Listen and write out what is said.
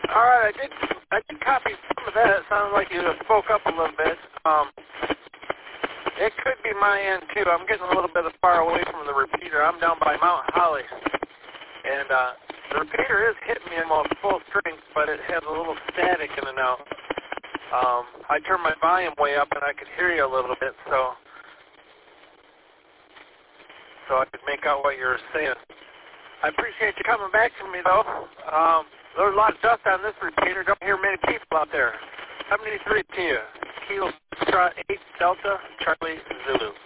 All right, I did copy some of that. It sounds like you spoke up a little bit. It could be my end, too. I'm getting a little bit far away from the repeater. I'm down by Mount Holly. And the repeater is hitting me almost full strength, but it has a little static in and out. I turned my volume way up, and I could hear you a little bit, so I could make out what you were saying. I appreciate you coming back to me, though. There's a lot of dust on this repeater. Don't hear many people out there. 73 to you. Kilo 8 Delta Charlie Zulu.